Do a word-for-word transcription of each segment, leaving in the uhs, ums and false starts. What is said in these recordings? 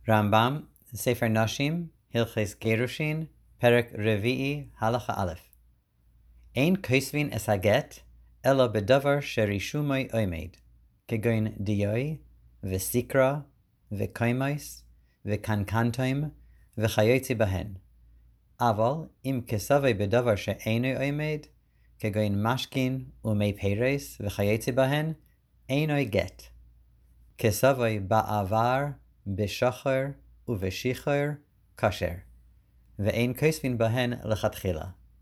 רמב"ם, ספר נשים, הלכות גירושין, פרק רביעי, הלכה א'. אין כוסבין את הגט, אלא בדבר שרישומי עומד, כגון דיוי, וסיקרא, וקיימוס, וקנקנטוים, וכיוצא בהן. אבל אם כסבי בדבר שאינו עומד, כגון משכין ומי פרס וכיוצא בהן, אינו גט. כסבי בעבר, בשחר ובשחר, כשר, ואין כוסבין בהן לכתחילה.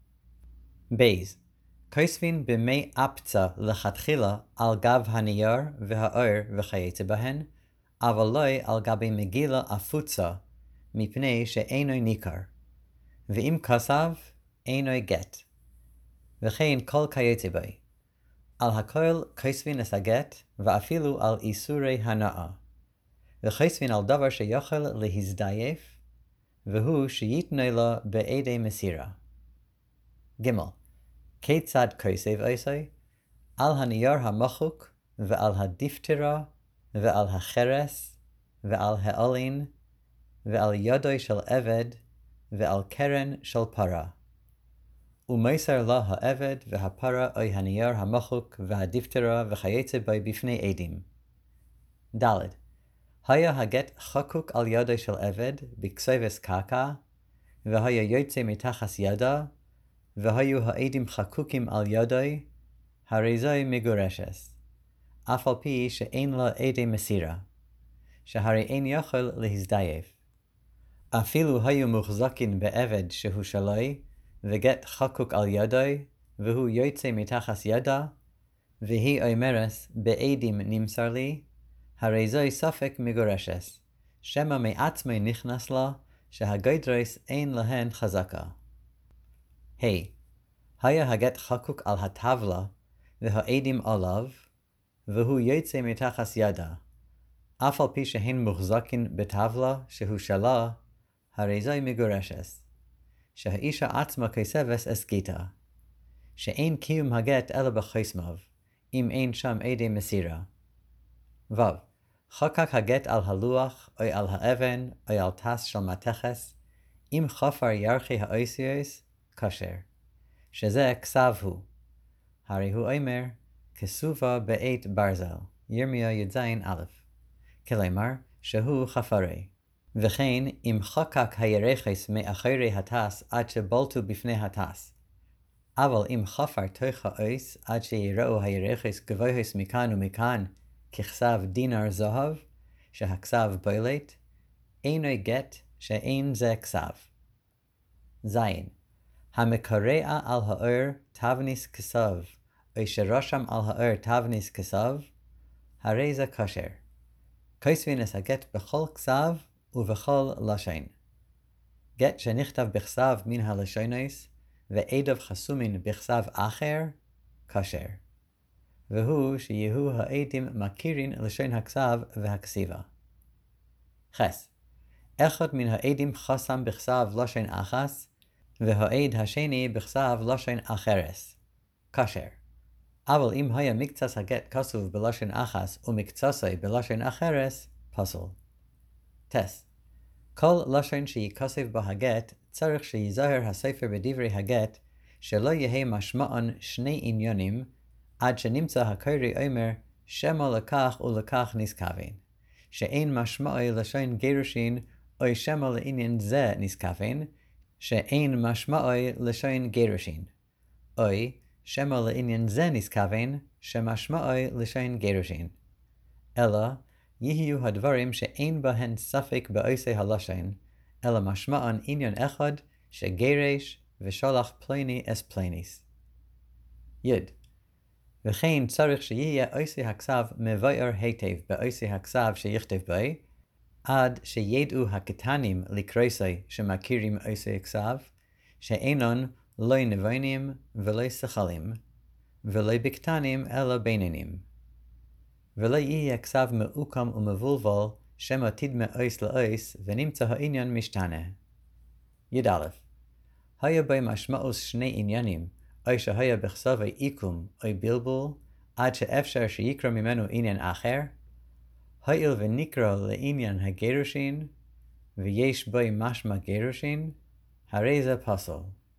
בייז, כוסבין במי אפצה לכתחילה על גב הנייר והאור וכיוצא בהן, אבל לא על גבי מגילה אפוצה, מפני שאינו ניכר. ואם כסב, אינו גט. וכן כל כיוצא בי. על הכל כוסבין את הגט, ואפילו על איסורי הנאה. וכוסבין על דבר שיכול להזדייף, והוא שיתנו לו בעדי מסירה. ג' כיצד כוסב עושה? על הנייר המחוק, ועל הדפתרה, ועל החרס, ועל העולין, ועל ידו של עבד, ועל קרן של פרה. ומסר לה העבד והפרה אוי הנייר המחוק והדפתרה וכיוצא בי בפני עדים. ד' היה הגט חקוק על ידו של עבד בכסובס קרקע, והיה יוצא מתחת ידה, והיו העדים חקוקים על ידו, הרי זוהי מגורשת, אף על פי שאין לה עדי מסירה, שהרי אין יכול להזדייף. אפילו היו מוחזקין בעבד שהוא שלוי, וגט חקוק על ידו, והוא יוצא מתחת ידה, והיא אומרת, בעדים נמסר לי, הרי זוהי ספק מגורשת, שמא מעצמי נכנס לה, שהגדרס אין להן חזקה. ה' hey, היה הגט חקוק על הטבלה, והעדים עליו, והוא יוצא מתחת ידה, אף על פי שהן מוחזקין בטבלה שהוא שלה, הרי זוהי מגורשת, שהאישה עצמה כסבס אסגיתה, שאין קיום הגט אלא בחסמיו, אם אין שם עדי מסירה. ו. חקק הגט על הלוח, או על האבן, או על טס של מתכס, אם חפר ירחי האוסיוס, כשר, שזה כסב הוא. הרי הוא אומר, כסובה בעת ברזל, ירמיה י"ז א', כלומר, שהוא חפרי. וכן, אם חקק הירחס מאחורי הטס עד שבולטו בפני הטס. אבל אם חפר תוך האוס עד שיראו הירחס גבוהס מכאן ומכאן, ככסב דינר זהב, שהכסב בולט, אינו גט שאין זה כסב. זין, המקרע על האור תבניס כסב, או שרשם על האור תבניס כסב, הרי זה כשר. כוסבין את הגט בכל כסב ובכל לשון. גט שנכתב בכסב מן הלשונס, ועדיו חסומין בכסב אחר, כשר. והוא שיהיו העדים מכירין לשון הכסב והכסיבה. חס. אחד מן העדים חסם בכסב לשון אחס, והעד השני בכסב לשון אחרס, כשר. אבל אם היה מקצת הגט כסוב בלשון אחס ומקצתו בלשון אחרס, פסול. טס. כל לשון שיקסב בה הגט צריך שיזהר הספר בדברי הגט שלא יהיה משמעון שני עניונים עד שנמצא הקורא אומר שמה לכך ולכך נזכוון, שאין משמעי לשון גירושין או שמה לעניין זה נזכוון, שאין משמעי לשון גירושין, או שמה לעניין זה נזכוון שמשמעי לשון גירושין. אלא יהיו הדברים שאין בהן ספק בעושה הלשון, אלא משמען עניין אחד שגירש ושולח פלוני אס פלוניס. י' וכן צריך שיהיה עושה הכסב מבאר היטב בעושה הכסב שיכתב בי, עד שידעו הקטנים לקרוסי שמכירים עושה הכסב, שאינון לא נבונים ולא שכלים, ולא בקטנים אלא בינונים. ולא יהיה כסב מעוקם ומבולבל, שמא תדמה אויס לאויס, ונמצא העניין משתנה. י"א היה בי משמעוס שני עניינים, או שהיה בכסבי עיקום או בלבול, עד שאפשר שיקרא ממנו עניין אחר, הואיל ונקרא לעניין הגירושין, ויש בו משמע גירושין, הרי זה פסול.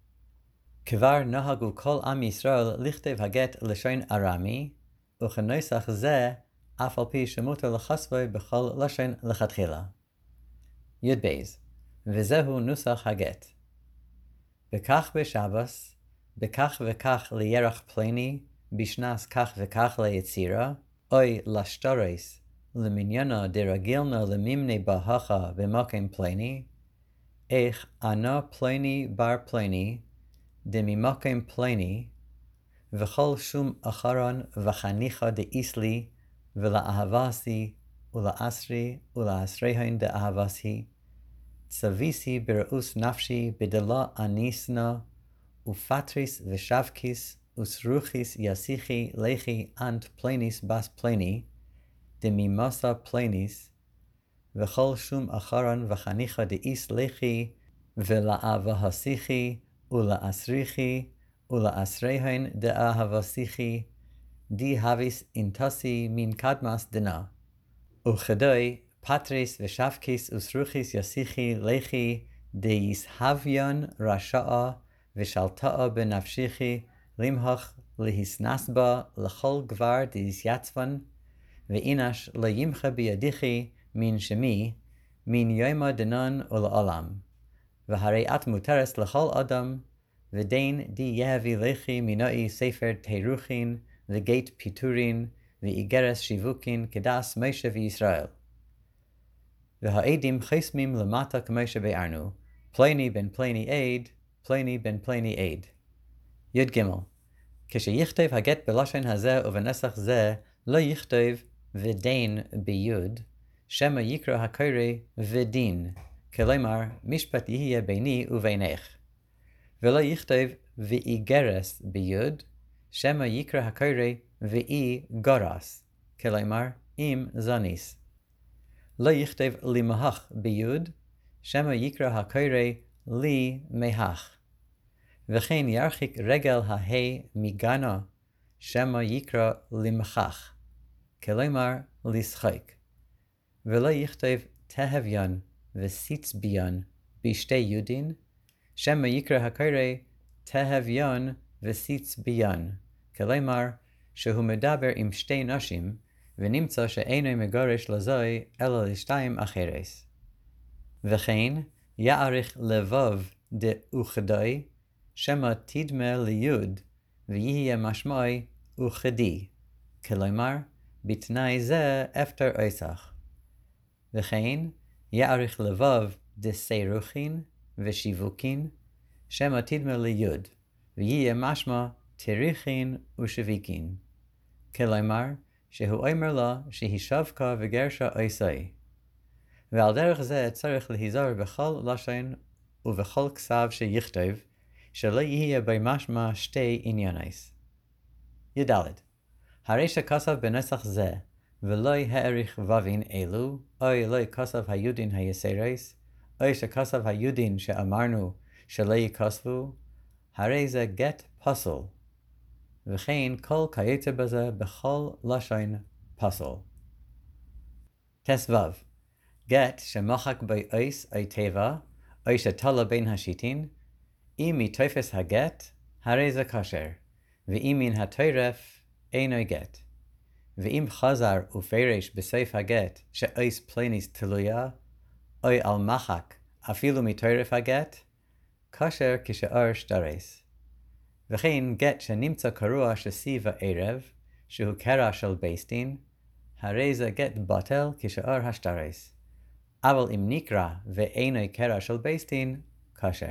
כבר נהגו כל עם ישראל לכתוב הגט לשון ארמי, וכנוסח זה אף על פי שמותר לחשבו בכל לשון לכתחילה. י' בייז, וזהו נוסח הגט. בכך בשבס, בכך וכך לירח פלני, בשנס כך וכך ליצירה, אוי לשטרס, למניינה דרגילנה למימני בהכה במקם פלני, איך ענה פלני בר פלני, דממקם פלני, וכל שום אחרון וחניכה דאיסלי, ולאהבסי, ולאסרי, ולאסריהן דאהבסי, צוויסי בראוס נפשי בדלה אניסנה, ופטריס ושבקיס, וסרוכיס יסיכי לכי אנט פלניס בס פלני, דמימסה פלניס, וכל שום אחרון וחניכה דאיס לכי, ולאהבסיכי, ולאסריכי, ולאסריהן דאהבסיכי, די הוויס אינטסי מן קדמס דנה. וכדוי פטריס ושבקיס וסרוכיס יסיכי לכי דייסהביון רשעה ושלטאה בנפשיכי למהוך להסנסבה לכל גבר דייסייצבן ואינש לא ימחה בידיכי מן שמי מן יומה דנן ולעולם. והרי את מותרס לכל אדם ודין די יהבי לכי מנועי ספר תירוכין וגט פיטורין ואיגרס שיווקין כדס משה וישראל. והעדים חסמים למטה כמו שבארנו, פלני בן פלני עד, פלני בן פלני עד. י' ג' כשיכתב הגט בלשון הזה ובנסח זה, לא יכתב ודין ביוד, שמא יקרא הקורא ודין, כלומר משפט יהיה ביני ובינך. ולא יכתב ואיגרס ביוד, שמא יקרא הקורא ואי גרס, כלומר אם זניס. לא יכתב למהך ביוד, שמא יקרא הקורא לי מהך. וכן ירחיק רגל ההא מגנה, שמא יקרא למחך, כלומר לשחק. ולא יכתב תהביון וסיצביון בשתי יודין, שמא יקרא הקורא תהביון וסיצביון, כלומר שהוא מדבר עם שתי נשים, ונמצא שאינו מגרש לזוי אלא לשתיים אחרס. וכן יעריך לבב דאוכדוי, שמא תדמה ליוד, ויהיה משמעי אוכדי, כלומר בתנאי זה אפטר אסך. וכן יעריך לבב דסירוכין ושיווקין, שמא תדמה ליוד, ויהיה משמע תריכין ושביקין, כלומר שהוא אומר לה שהיא שבקה וגרשה אסי. ועל דרך זה צריך להיזהר בכל לשון ובכל כתב שיכתב, שלא יהיה במשמע שתי עניינס. י' הרי שכתב בנסח זה, ולא העריך ובין אלו, אוי לא כתב היודין היסרס, אוי שכתב היודין שאמרנו שלא יכתבו, הרי זה גט פסול. וכן כל כיוצא בזה בכל לשון פסול. תסו גט שמחק בי אויס אי טבע, אוי שתלה בין השיטין, אם מתופס הגט, הרי זה כשר, ואם מן הטרף, אינו גט. ואם חזר ופרש בסוף הגט, שאויס פלניס תלויה, אוי על מחק, אפילו מטרף הגט, כשר כשאר שטרס. וכן גט שנמצא קרוע שסיב הערב, שהוא קרע של בייסטין, הרי זה גט בטל כשאר השטרס. אבל אם נקרא ואינו קרע של בייסטין, כשר.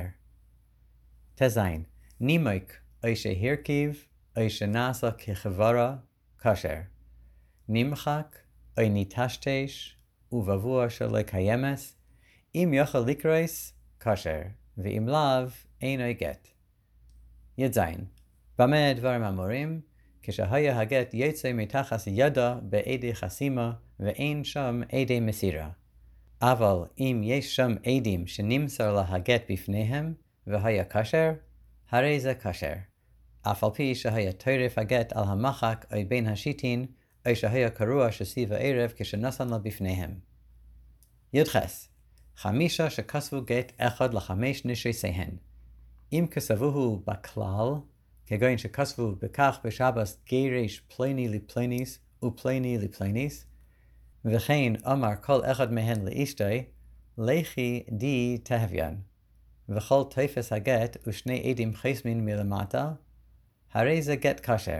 תזין, נימוק, אוי שהרכיב, אוי שנעשה כחברה, כשר. נמחק, אוי ניטשטש, ובבוע שלא קיימס, אם יוכל לקרוס, כשר, ואם לאו, אינו גט. י' במה דברים אמורים? כשהיה הגט יצא מתחת ידה בעדי חסימה, ואין שם עדי מסירה. אבל אם יש שם עדים שנמסר לה הגט בפניהם, והיה כשר, הרי זה כשר. אף על פי שהיה טרף הגט על המחק או בין השיטין, או שהיה קרוע שסיב הערב כשנשן לה בפניהם. י' חמישה שכסבו גט אחד לחמש נשותיהן. אם כסבוהו בכלל, כגון שכסבו בכך בשבס גירש פלוני לפלוניס ופלוני לפלוניס, וכן אמר כל אחד מהן לאשתי, לכי די תהביין, וכל תופס הגט ושני עדים חסמין מלמטה, הרי זה גט כשר,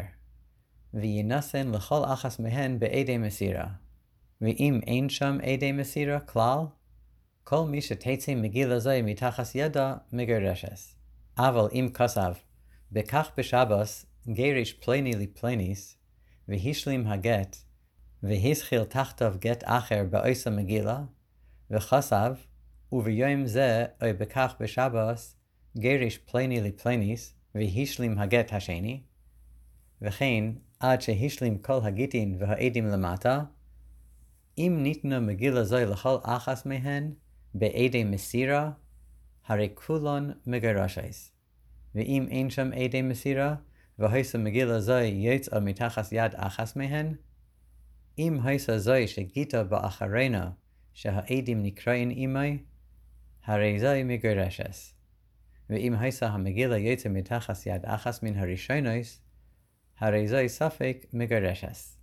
וינסן לכל אחת מהן בעדי מסירה. ואם אין שם עדי מסירה כלל, כל מי שתצא מגילה זו מתחת ידה מגרשס. אבל אם כסב, בכך בשבס גירש פלוני לפלוניס, והשלים הגט, והזחיל תחתיו גט אחר באויס המגילה, וחסב, וביום זה או בכך בשבס גירש פלוני לפלוניס, והשלים הגט השני, וכן עד שהשלים כל הגיטין והעדים למטה, אם ניתנה מגילה זו לכל אחת מהן בעדי מסירה, הרי כולן מגרשס. ואם אין שם עדי מסירה, והייסה מגילה זו יצאה מתחת יד אחת מהן, אם הייסה זו שגיטה באחרינה שהעדים נקראים עמי, הרי זו מגרשס. ואם הייסה המגילה יצאה מתחת יד אחת מן הראשונוס, הרי זו ספק מגרשס.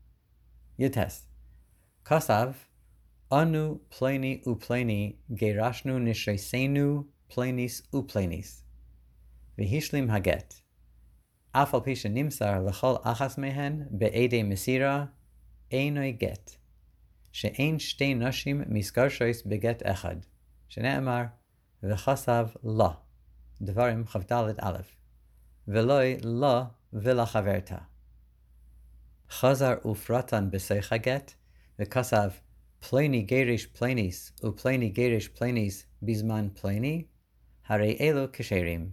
יתס. כסב, אנו פלוני ופלוני גירשנו נשותינו פלוניס ופלוניס. והשלים הגט. אף על פי שנמסר לכל אחת מהן בעדי מסירה, אינו גט. שאין שתי נשים מסגרשוס בגט אחד, שנאמר, וכסב לא, דברים כ"ד א', ולא לא ולחברתה. חזר ופרטן בסך הגט, וכסב, פלוני גירש פלוניס ופלוני גירש פלוניס בזמן פלוני, הרי אלו כשרים.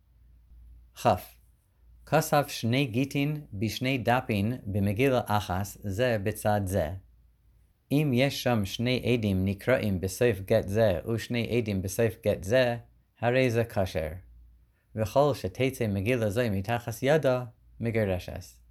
כ' כסב שני גיטין בשני דפין במגילה אחת זה בצד זה. אם יש שם שני עדים נקראים בסוף גט זה ושני עדים בסוף גט זה, הרי זה כשר. וכל שתצא מגילה זו מתחת ידה, מגרשס.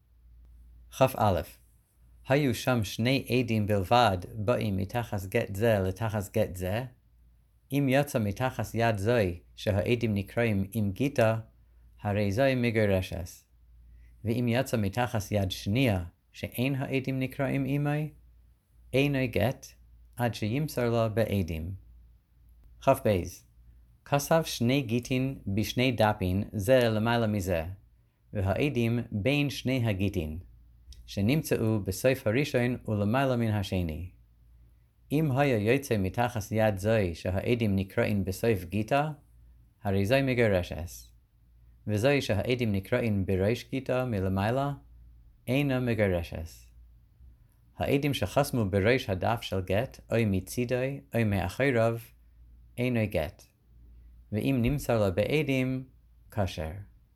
כ"א היו שם שני עדים בלבד באים מתחת גט זה לתחת גט זה, אם יצא מתחת יד זוי שהעדים נקראים עם גיטה, הרי זוי מגרשס. ואם יצא מתחת יד שנייה שאין העדים נקראים עמי, אינו גט עד שימסר לו בעדים. כ"ב כסב שני גיטין בשני דפין זה למעלה מזה, והעדים בין שני הגיטין, שנמצאו בסוף הראשון ולמעלה מן השני. אם היה יוצא מתחת יד זוי שהעדים נקראים בסוף גיטה, הרי זוי מגרשס. וזוי שהעדים נקראים בראש גיטה מלמעלה, אינה מגרשס. העדים שחסמו בראש הדף של גט, או מצידוי, או מאחריו, אינו גט. ואם נמסר לו בעדים, כשר.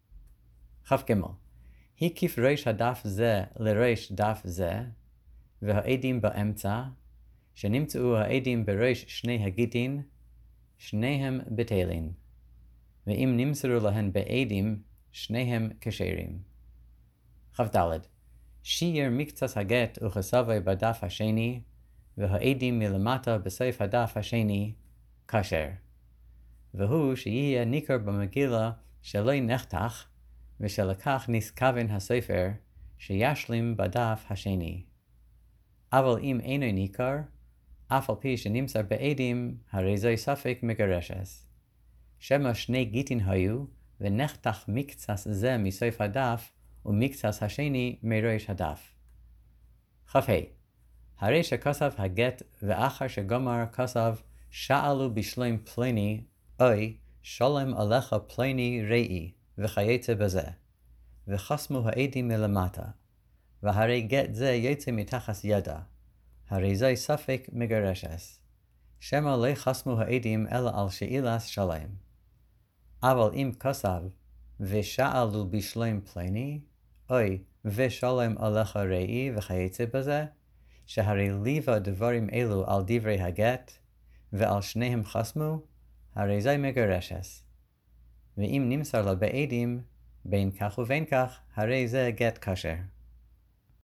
כ"ג הקיף ראש הדף זה לראש דף זה, והעדים באמצע, שנמצאו העדים בראש שני הגיטין, שניהם בטלין. ואם נמסרו להן בעדים, שניהם כשרים. כ"ד שיער מקצת הגט וכסבי בדף השני, והעדים מלמטה בסוף הדף השני, כשר. והוא שיהיה ניכר במגילה שלא נחתך, ושלכך נסכוון הספר, שישלים בדף השני. אבל אם אינו ניכר, אף על פי שנמסר בעדים, הרי זו ספק מגרשס. שמא שני גיטין היו, ונחתך מקצת זה מסוף הדף, ומקצת השני מראש הדף. כ"ה הרי שכסב הגט, ואחר שגמר כסב, שאלו בשלם פלוני, אוי, שלם עליך פלוני ראי, וכייצא בזה. וחסמו העדים מלמטה, והרי גט זה יצא מתחת ידה, הרי זה ספק מגרשס. שמא לא חסמו העדים אלא על שאילס שלם. אבל אם כסב, ושאלו בשלם פלוני, אוי, ושלם עליך ראי, וכייצא בזה, שהרי ליבה דברים אלו על דברי הגט, ועל שניהם חסמו, הרי זה מגרשס. ואם נמסר לו בעדים, בין כך ובין כך, הרי זה גט כשר.